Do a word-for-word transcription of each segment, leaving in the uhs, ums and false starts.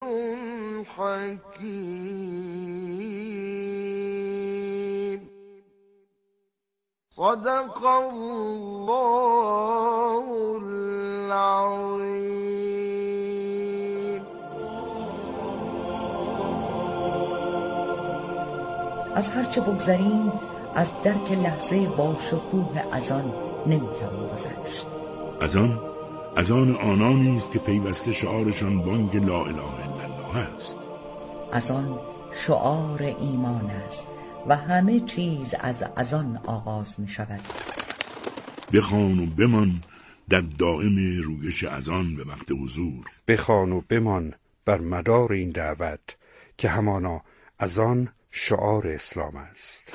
حكيم. صدق الله العظيم. از هرچه بگذریم از درک لحظه با شکوه اذان نمیتوان گذشت. اذان اذان آنانی است که پیوسته شعارشان بانگ لا اله الا الله است. اذان شعار ایمان است و همه چیز از اذان آغاز می شود. بخوان و بمان در دائم رویش اذان به وقت حضور. بخوان و بمان بر مدار این دعوت که همانا اذان شعار اسلام است.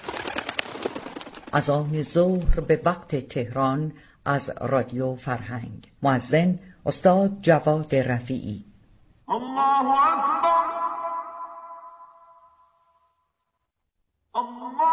اذان ظهر به وقت تهران از رادیو فرهنگ. مؤذن استاد جواد رفیعی. الله اکبر. الله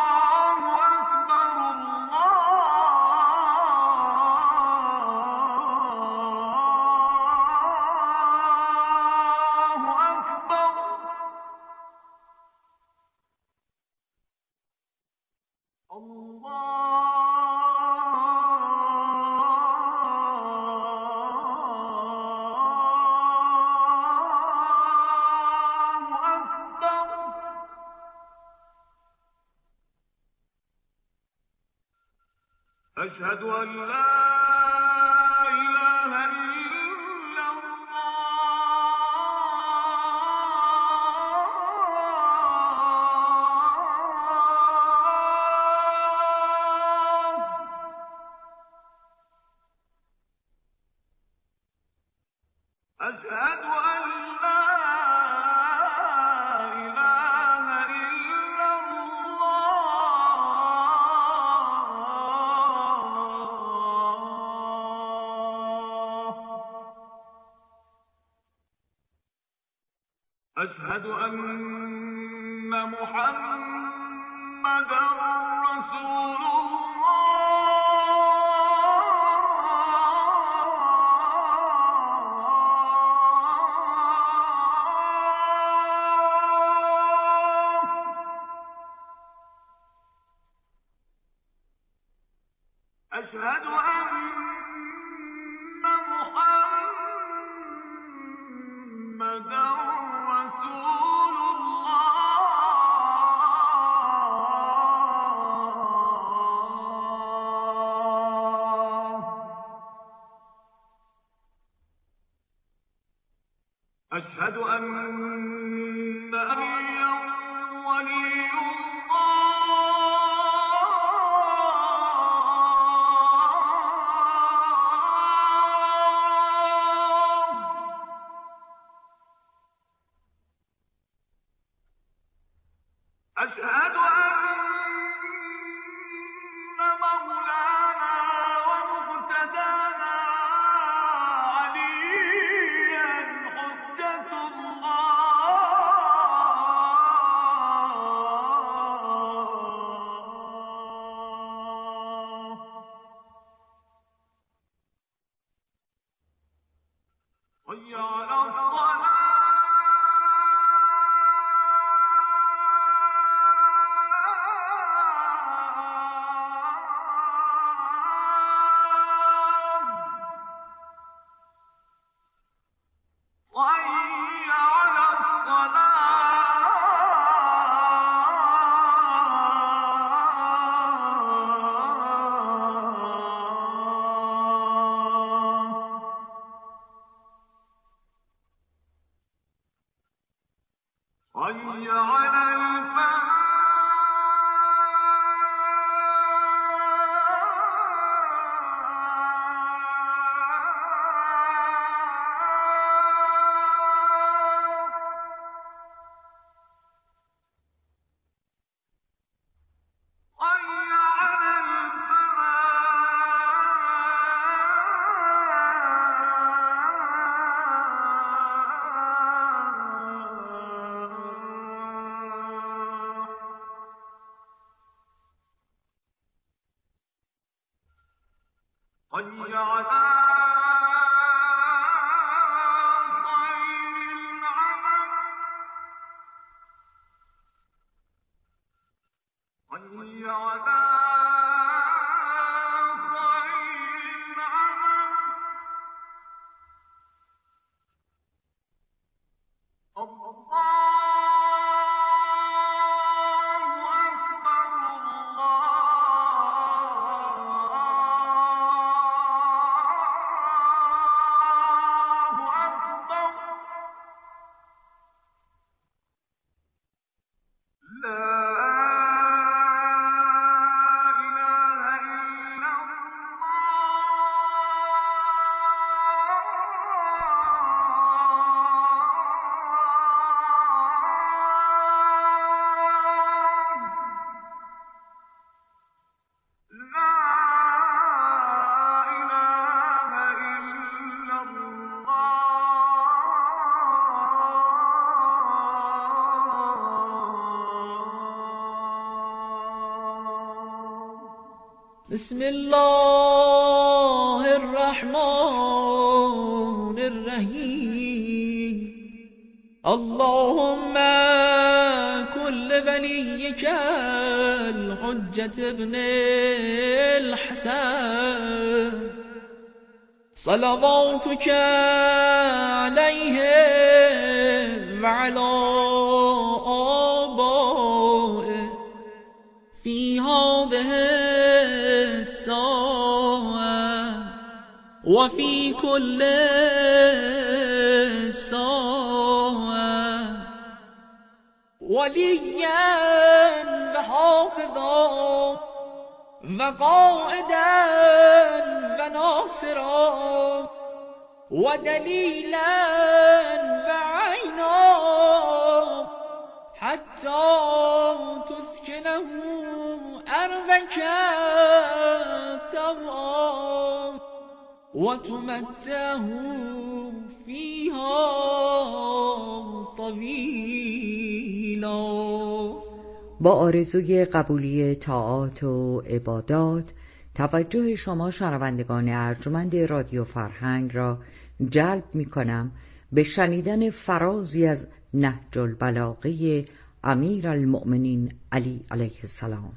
أشهد أن لا إله إلا الله. أشهد أن لا أشهد أن محمدا رسول الله. أشهد أن محمدا أشهد أن عليا ولي الله. أشهد أن مولانا ومقتدانا عليا حجة الله. حي على الصلاة. حي على الفلاح. حي على غير العالم. بسم الله الرحمن الرحیم. اللهم كل وليك الحجة ابن الحسن صلواتك عليه وعلى آبائه في هذه الساعة وفي كل ساعة وليا وحافظا وقائدا وناصرا ودليلا وعينا حتى تسكنه أرضك طوعا وتمتعه فيها طويلا. با آرزوی قبولی طاعات و عبادات، توجه شما شنوندگان ارجمند رادیو فرهنگ را جلب می کنم به شنیدن فرازی از نهج البلاغه امیر المؤمنین علی علیه السلام.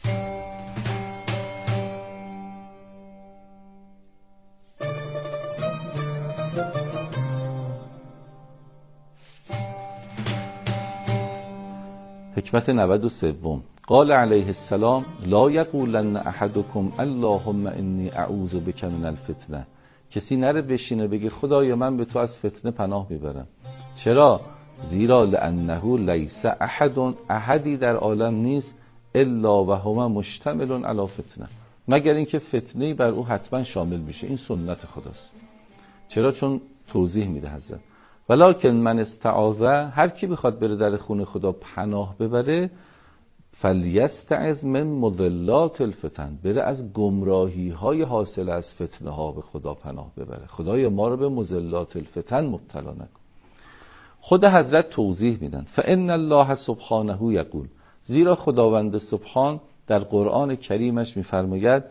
حکمت نود و سه. قال علیه السلام لا یقولن احدکم اللهم انی اعوذ بک من الفتنه. کسی نره بشینه بگه خدایا من به تو از فتنه پناه میبرم. چرا؟ زیرا لانه لیس احد، احدی در عالم نیست الا و هو مشتمل علی فتنه، مگر اینکه فتنه‌ای بر او حتما شامل میشه. این سنت خداست. چرا؟ چون توضیح میده حضرت ولکن من استعاذ، هر کی بخواد بره در خونه خدا پناه ببره، فلیستعذ من مضلات الفتن، بره از گمراهی های حاصل از فتنه ها به خدا پناه ببره. خدای ما رو به مضلات الفتن مبتلا نکن. خود حضرت توضیح میدن فان الله سبحانه یقول، زیرا خداوند سبحان در قرآن کریمش میفرماید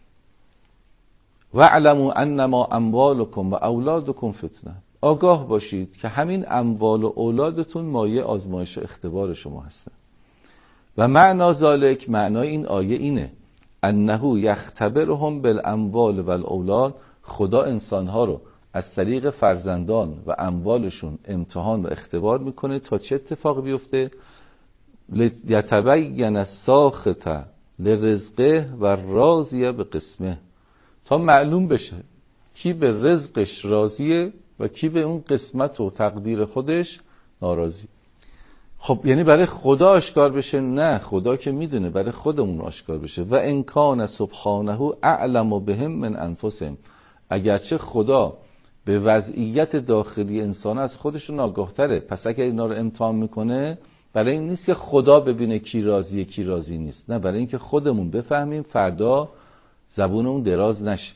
واعلموا انما اموالکم و اولادکم فتنه، آگاه باشید که همین اموال و اولادتون مایه آزمایش و اختبار شما هستند. و معنا ذالک، معنای این آیه اینه انه یختبرهم بالاموال و الاولاد، خدا انسانها رو از طریق فرزندان و اموالشون امتحان و اختبار میکنه تا چه اتفاق بیفته؟ لیتبین الساخط لرزقه و راضیه به قسمه، تا معلوم بشه کی به رزقش راضیه و کی به اون قسمت و تقدیر خودش ناراضی. خب یعنی برای خدا آشکار بشه؟ نه، خدا که میدونه، برای خودمون آشکار بشه. و ان کان سبحانه اعلم بهم من انفسهم، اگرچه خدا به وضعیت داخلی انسان از خودشون آگاه تره، پس اگر اینا رو امتحان میکنه برای این نیست که خدا ببینه کی راضیه کی راضی نیست، نه، برای اینکه خودمون بفهمیم فردا زبونمون دراز نشه.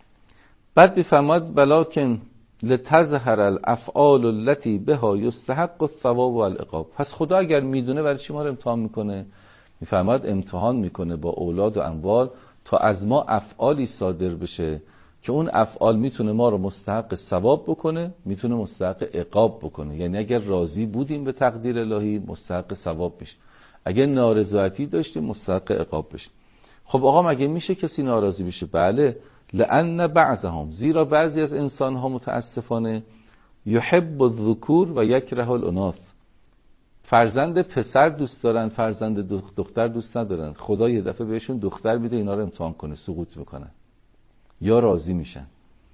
بعد بفهمد ولکن لتظهر الافعال التي بها یستحق الثواب والعقاب، پس خدا اگر میدونه برای چی ما رو امتحان میکنه؟ میفهمد امتحان میکنه با اولاد و اموال تا از ما افعالی صادر بشه که اون افعال میتونه ما رو مستحق ثواب بکنه، میتونه مستحق عقاب بکنه. یعنی اگر راضی بودیم به تقدیر الهی مستحق ثواب بشه، اگر نارضایتی داشتیم مستحق عقاب بشه. خب آقا مگه میشه کسی ناراضی بشه؟ بله، لأن بعضهم، زیرا بعضی از انسان ها متاسفانه یحب الذکور و یکره الاناث، فرزند پسر دوست دارن فرزند دختر دوست ندارن. خدا یه دفعه بهشون دختر میده اینا رو امتحان کنه، سقوط میکنن یا راضی میشن.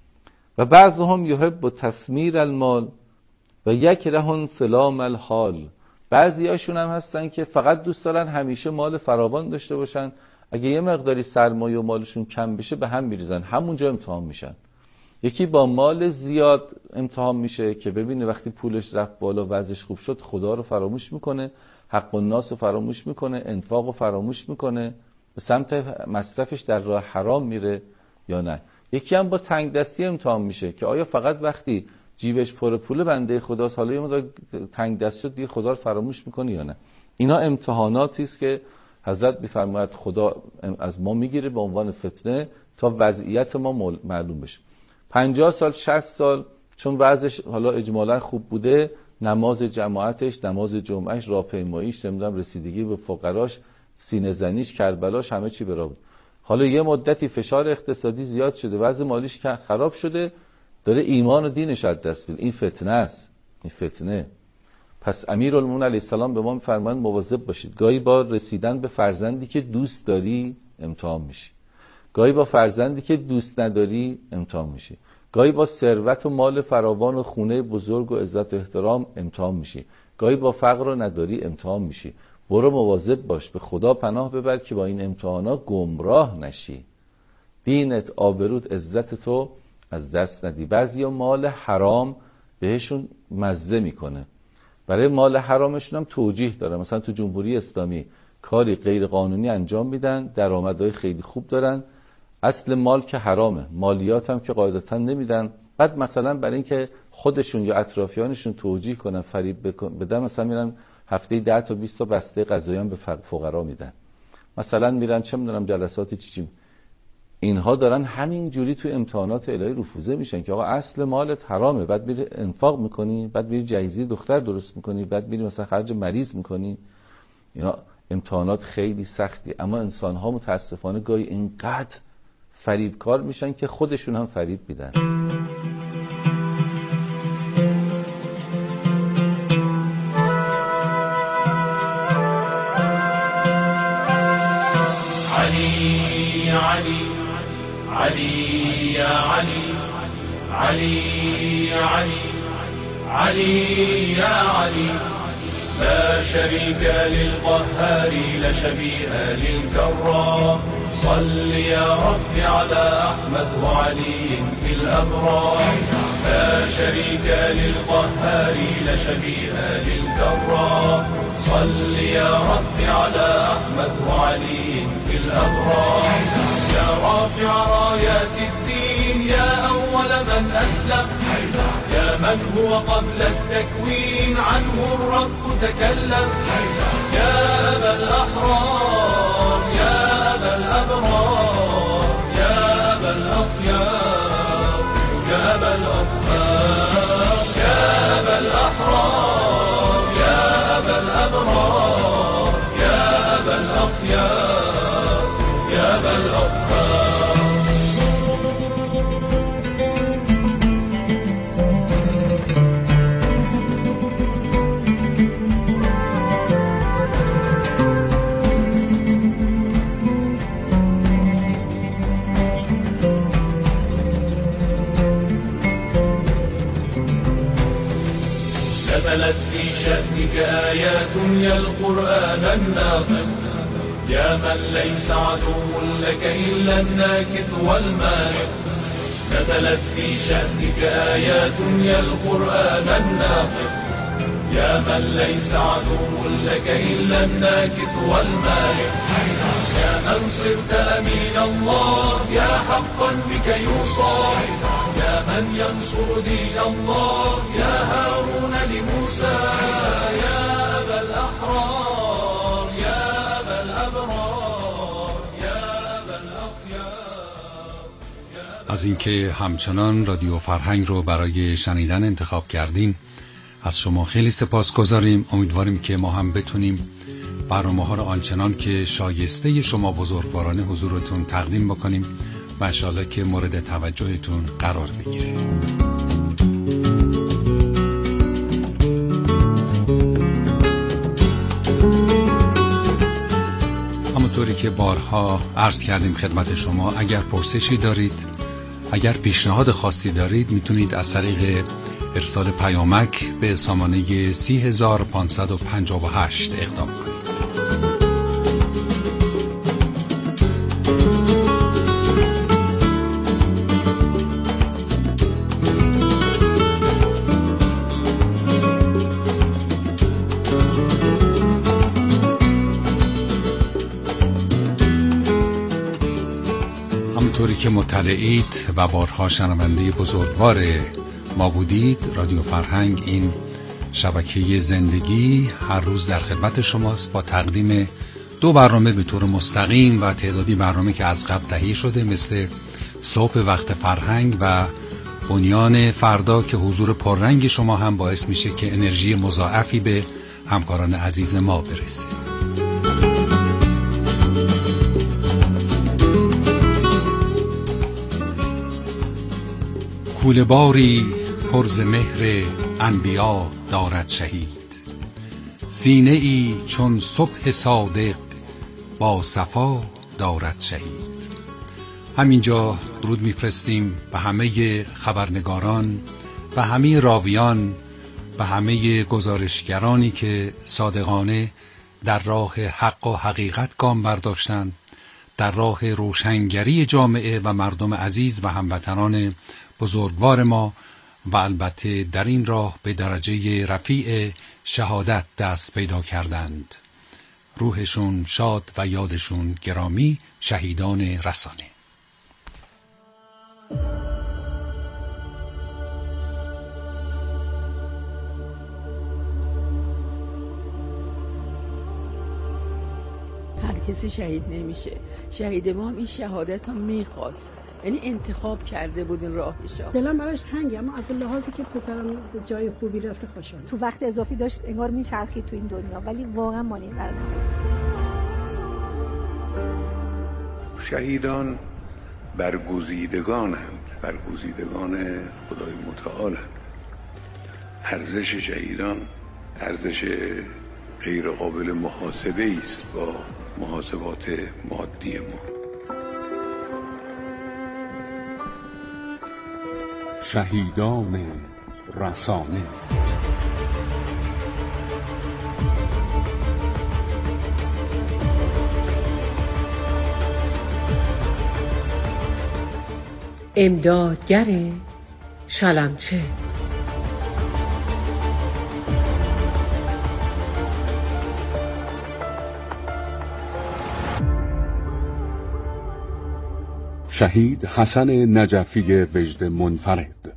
و بعضهم یحب تثمیر المال و یکره سلام الحال، بعضی هاشون هم هستن که فقط دوست دارن همیشه مال فراوان داشته باشن، اگه یه مقداری سرمایه و مالشون کم بشه به هم میریزن، همونجا امتحان میشن. یکی با مال زیاد امتحان میشه که ببینه وقتی پولش رفت بالا وضعش خوب شد خدا رو فراموش میکنه، حق الناس رو فراموش میکنه، انفاق رو فراموش میکنه، به سمت مصرفش در راه حرام میره یا نه. یکی هم با تنگ دستی امتحان میشه که آیا فقط وقتی جیبش پر پول بنده خداست، حالا یه مقدار تنگ دست شد دیگه خدا رو فراموش میکنه یا نه. اینا امتحاناتی است که حضرت می‌فرماید خدا از ما میگیره به عنوان فتنه تا وضعیت ما معلوم بشه. پنجاه سال شصت سال چون وضعش حالا اجمالا خوب بوده، نماز جماعتش، نماز جمعهش، راهپیماییش، نمیدونم رسیدگی به فقراش، سینه زنیش، کربلاش، همه چی برا بود. حالا یه مدتی فشار اقتصادی زیاد شده، وضع مالیش خراب شده، داره ایمان و دینش از دست میده. این فتنه است، این فتنه. پس امیرالمومنین علیه السلام به ما میفرمایند مواظب باشید. گاهی با رسیدن به فرزندی که دوست داری امتحان میشی، گاهی با فرزندی که دوست نداری امتحان میشی، گاهی با ثروت و مال فراوان و خونه بزرگ و عزت و احترام امتحان میشی، گاهی با فقر و نداری امتحان میشی. برو مواظب باش، به خدا پناه ببر که با این امتحانات گمراه نشی، دینت، آبروت، عزت تو از دست ندی. بعضیا مال حرام بهشون مزه میکنه، برای مال حرامشون هم توجیه داره. مثلا تو جمهوری اسلامی کاری غیر قانونی انجام میدن، درآمدهای خیلی خوب دارن، اصل مال که حرامه، مالیات هم که قاعدتا نمیدن. بعد مثلا برای اینکه خودشون یا اطرافیانشون توجیه کنن، فریب بدن، مثلا میرن هفته ده تا بیست تا بسته غذایی هم به فقرا میدن. مثلا میرن چه میدونم جلسات چی چی. اینها دارن همین جوری تو امتحانات الهی رفوزه میشن که آقا اصل مالت حرامه، بعد میری انفاق میکنی، بعد میری جهیزی دختر درست میکنی، بعد میری مثلا خرج مریض میکنی. اینا امتحانات خیلی سختی، اما انسان ها متاسفانه گاهی اینقدر فریبکار میشن که خودشون هم فریب میدن. علی علی علی یا علی علی علی علی یا علی لا شريك للقهار لا شبيه للكرام صل يا رب على أحمد وعلي في الأبرار لا شريك للقهار لا شبيه للكرام صل يا رب على أحمد وعلي في الأبرار يا رافع رايات الدين يا أول من أسلم يا من هو قبل التكوين عنه الرب تكلم يا أبا الأحرار يا أبا الأبرار يا أبا الأخيار يا أبا الأطهار يا أبا الأحرار يا أبا الأبرار يا أبا الأخيار يا أبا الأطهار. نزلت في شأنك آيات يا القرآن الناطق يا من ليس عدو لك إلا الناكث والمارق نزلت في شأنك آيات يا القرآن الناطق يا من ليس عدو لك إلا الناكث والمارق يا من صرت أمين الله يا حقا بك يوصى يا من ينصر دين الله يا هارون لموسى يا أبا الأحرار يا أبا الأبرار يا أبا الأخيار. از اینکه همچنان رادیو فرهنگ رو برای شنیدن انتخاب کردین از شما خیلی سپاسگزاریم. امیدواریم که ما هم بتونیم برنامه ها رو آنچنان که شایسته شما بزرگواران حضورتون تقدیم بکنیم و انشاءالله که مورد توجهتون قرار بگیره. همونطوری که بارها عرض کردیم خدمت شما، اگر پرسشی دارید، اگر پیشنهاد خاصی دارید، میتونید از طریق ارسال پیامک به سامانه سی هزار و پانصد و پنجاه و هشت اقدام کنید. همونطوری که مطلعید و بارها شنونده بزرگوار ما بودید، رادیو فرهنگ این شبکه زندگی هر روز در خدمت شماست با تقدیم دو برنامه به طور مستقیم و تعدادی برنامه که از قبل تهیه شده، مثل صبح وقت فرهنگ و بنیان فردا که حضور پررنگ شما هم باعث میشه که انرژی مضاعفی به همکاران عزیز ما برسه. کوله باری پر ز مهر انبیا دارد شهید، سینه ای چون صبح صادق با صفا دارد شهید. همینجا درود میفرستیم به همه خبرنگاران و همه راویان و همه گزارشگرانی که صادقانه در راه حق و حقیقت گام برداشتند، در راه روشنگری جامعه و مردم عزیز و هموطنان بزرگوار ما و البته در این راه به درجه رفیع شهادت دست پیدا کردند. روحشون شاد و یادشون گرامی، شهیدان رسانه. هر کسی شهید نمیشه. شهید ما هم این شهادت هم میخواست، یعنی انتخاب کرده بود این راهشو. دلم براش تنگه، اما از لحاظی که پسرم به جای خوبی رفته خوشحالم. تو وقت اضافی داشت انگار میچرخید تو این دنیا، ولی واقعا مال این برنامه. شهیدان برگزیدگانند، برگزیدگان خدای متعالند. ارزش شهیدان ارزش غیر قابل محاسبه است با محاسبات مادی ما. شهیدان رسانه. امدادگر شلمچه. شهید حسن نجفی وجد منفرد.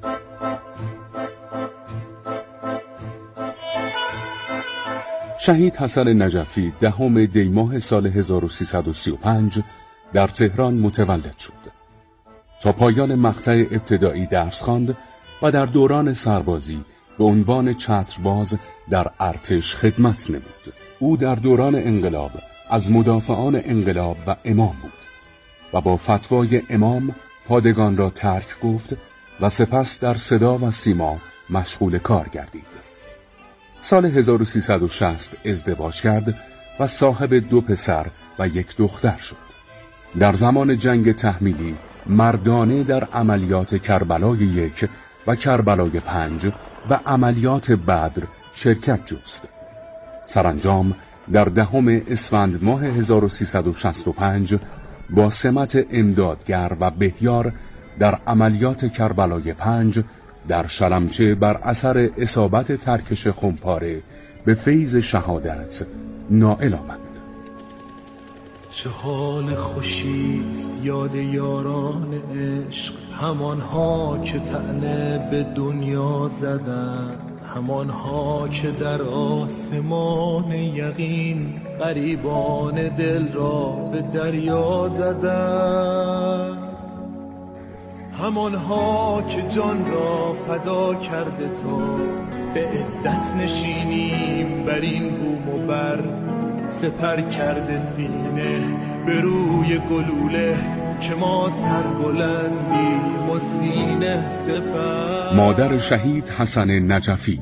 شهید حسن نجفی دهم دی ماه سال هزار و سیصد و سی و پنج در تهران متولد شد. تا پایان مقطع ابتدایی درس خواند و در دوران سربازی به عنوان چترباز در ارتش خدمت نمود. او در دوران انقلاب از مدافعان انقلاب و امام بود و با فتوای امام پادگان را ترک گفت و سپس در صدا و سیما مشغول کار گردید. سال هزار و سیصد و شصت ازدواج کرد و صاحب دو پسر و یک دختر شد. در زمان جنگ تحمیلی مردانه در عملیات کربلای یک و کربلای پنج و عملیات بدر شرکت جست. سرانجام در دهم اسفند ماه هزار و سیصد و شصت و پنج با سمت امدادگر و بهیار در عملیات کربلای پنج در شلمچه بر اثر اصابت ترکش خمپاره به فیض شهادت نائل آمد. چه حال خوشیست یاد یاران عشق، همانها که طعنه به دنیا زدن، همانها که در آسمان یقین غریبان دل را به دریا زدن، همانها که جان را فدا کرده تا به عزت نشینیم بر این بوم و بر، سپر کرده سینه به روی گلوله که ما سربلندیم و سینه سپر. مادر شهید حسن نجفی.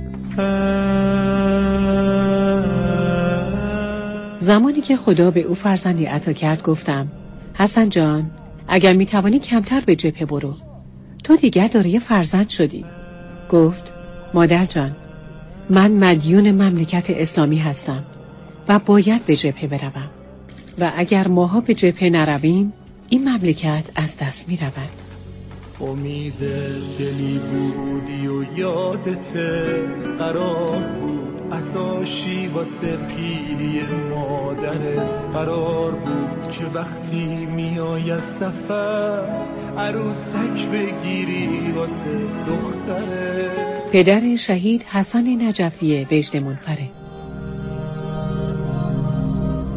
زمانی که خدا به او فرزندی عطا کرد گفتم حسن جان اگر میتوانی کمتر به جبهه برو، تو دیگر داری فرزند شدی. گفت مادر جان من مدیون مملکت اسلامی هستم و باید به جبهه بروم و اگر ماها به جبهه نرویم این مملکت از دست می رود. امید دلی بودی و یادت قرار بود، اساشی واسه پیری مادرت قرار بود که وقتی می آید سفر عروسک بگیری واسه دخترت. پدر شهید حسن نجفی وجد منفرد.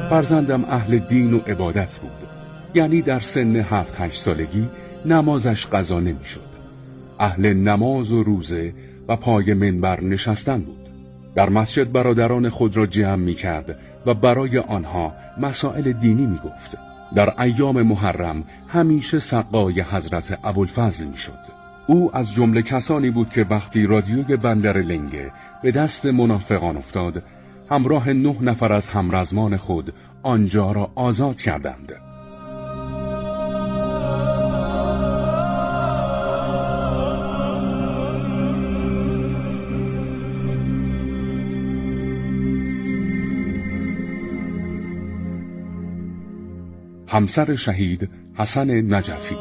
فرزندم اهل دین و عبادت بود، یعنی در سن هفت هشت سالگی نمازش قضا نمی شد. اهل نماز و روزه و پای منبر نشستن بود. در مسجد برادران خود را جمع می کرد و برای آنها مسائل دینی می گفت. در ایام محرم همیشه سقای حضرت ابوالفضل می شد. او از جمله کسانی بود که وقتی رادیوی بندر لنگه به دست منافقان افتاد، همراه نه نفر از همرزمان خود آنجا را آزاد کردند. همسر شهید حسن نجفی.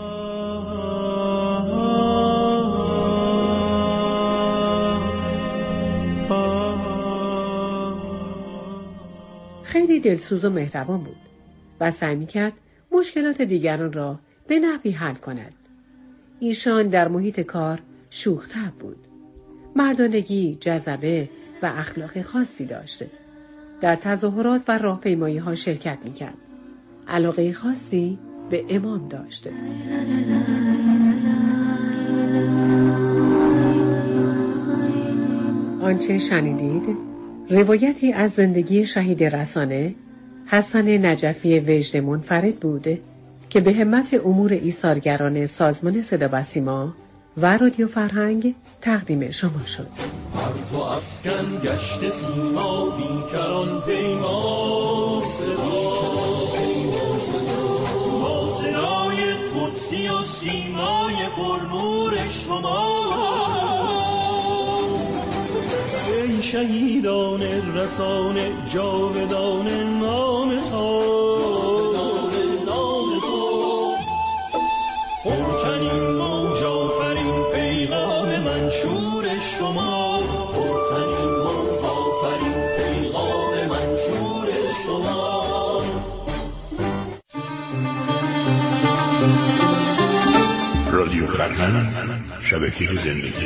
خیلی دلسوز و مهربان بود و سعی می‌کرد مشکلات دیگران را به نحوی حل کند. ایشان در محیط کار شوخ‌طبع بود. مردانگی، جذبه و اخلاق خاصی داشته. در تظاهرات و راهپیمایی‌ها شرکت می‌کرد. علاقه خاصی به امام داشته. آنچه شنیدید روایتی از زندگی شهید رسانه حسن نجفی وجد منفرد بود که به همت امور ایثارگران سازمان صدا و سیما و رادیو فرهنگ تقدیم شما شد. هر تو افکن گشت سیما بیکران پیما صدا با صدای قدسی و سیمای پرنور شما. ای شهیدان رسانه جاودان نام تو، پرتنین موج آفرین پیغام منشور شما، پرتنین موج آفرین پیغام منشور شما. رادیو فرهنگ، شبکه زندگی.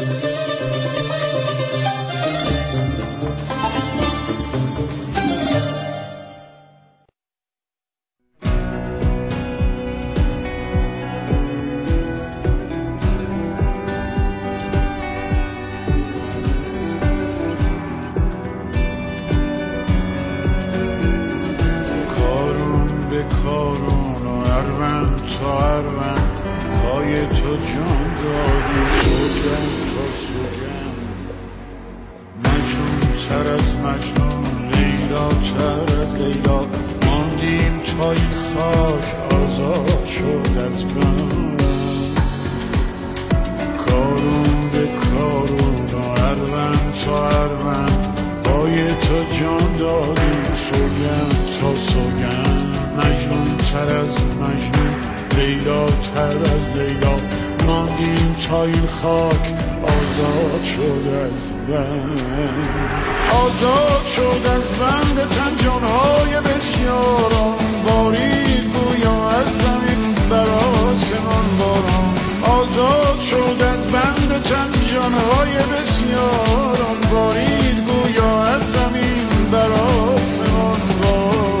آزاد شد از بند تن جانهای بسیاران، بارید گویا از زمین بر آسمان باران. آزاد شد از بند تن جانهای بسیاران، بارید گویا از زمین بر آسمان باران.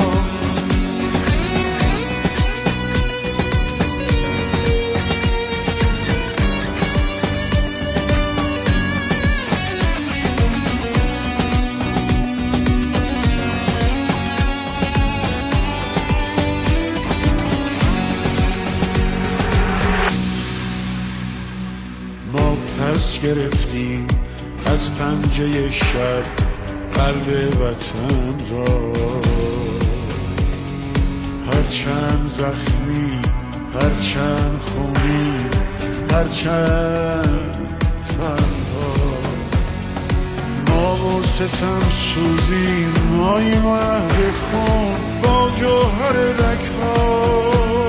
گرفتیم از پنجه شب قلب وطن را، هرچند زخمی، هرچند خونی، هرچند تنها. ما با ستم سوزیم مای مهر خون با جوهر رگ‌ها،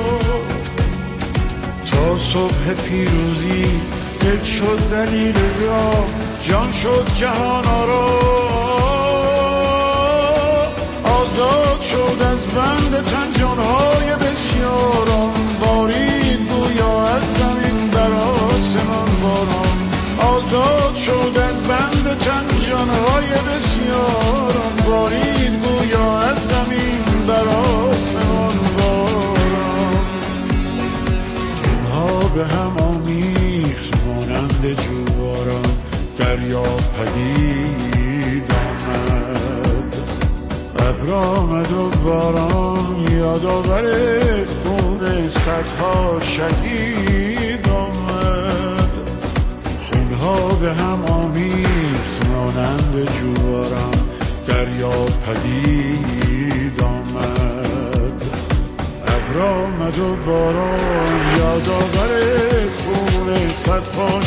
تا صبح پیروزی دل شد دلیل راه، جان شد جهان آرا. آزاد شد از بند تن جانهای بسیاران، بارید گویا از زمین بر آسمان باران. آزاد شد از بند تن جانهای بسیاران، بارید گویا از زمین بر آسمان باران. خونها به هم آمیخت مانند جواران، دریا پدید آمد، ابر آمد و باران یادآور خون صدها شهید آمد. خونها به هم آمیخت مانند جواران، دریا پدید آمد، ابر آمد و باران یادآور خون صدها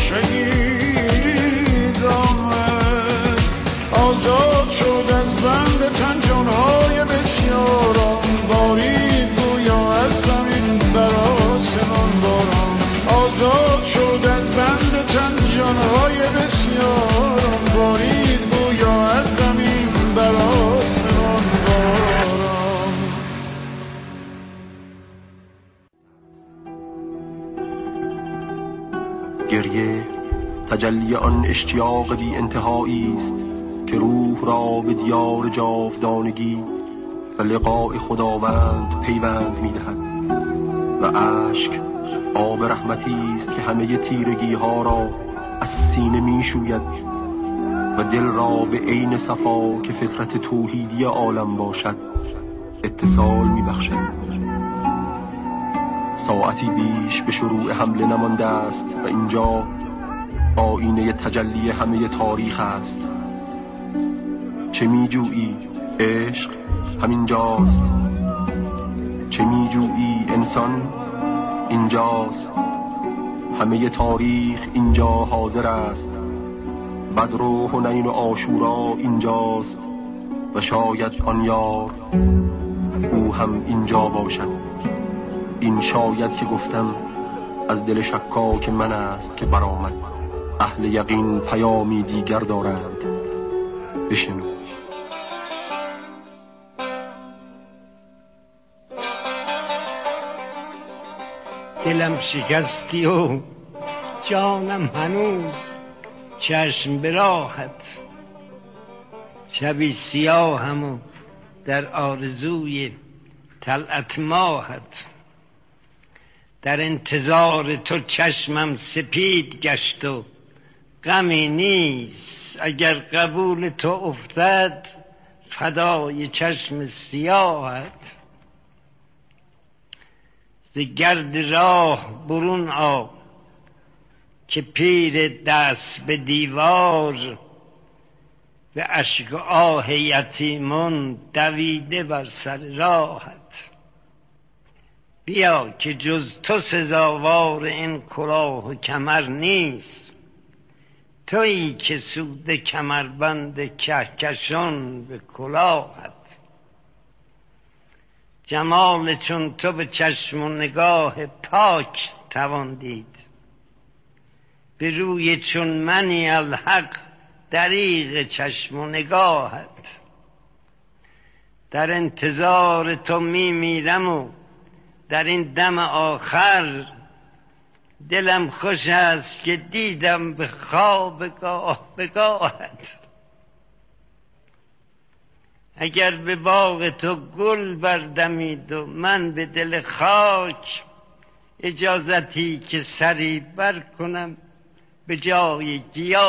شهید آمد. آزاد شد از بند تن جانهای بسیاران، بارید گویا از زمین بر آسمان باران. آزاد شد از بند تن جانهای بسیاران، بارید گویا از زمین بر آسمان باران. گریه تجلی آن اشتیاق بی انتهایی است که روح را به دیار جاودانگی و لقاء خداوند پیوند می‌دهد و اشک آب رحمتی است که همه تیرگی ها را از سینه می‌شوید و دل را به عین صفا که فطرت توحیدی عالم باشد اتصال می‌بخشد. ساعتی بیش به شروع حمله نمانده است و اینجا آینه تجلی همه تاریخ است. چه می‌جویی؟ عشق همینجاست. چه می‌جویی؟ انسان اینجاست. همه تاریخ اینجا حاضر است. بدر و حنین و عاشورا اینجاست و شاید آن یار او هم اینجا باشد. این شاید که گفتم از دل شکاک من است که برآمد. اهل یقین پیامی دیگر دارند، بشنو. دلم شکستی و جانم هنوز چشم به راحت، شبی سیاهم و در آرزوی طلعت ماهت. در انتظار تو چشمم سپید گشت و غمی نیست، اگر قبول تو افتد فدای چشم سیاهت. ز گرد راه برون آ که پیر دست به دیوار، به اشک و آه یتیمان دویده بر سر راهت. بیا که جز تو سزاوار این کلاه و کمر نیست، تویی که سود کمربند کهکشان به کلاهت. جمال چون تو به چشم و نگاه پاک توان دید، به روی چون منی الحق دریغ چشم و نگاهت. در انتظار تو می میرم و در این دم آخر دلم خوش است که دیدم به خواب گاه به گاهت. اگر به باغ تو گل بردمید و من به دل خاک، اجازتی که سری بر کنم به جای گیاه.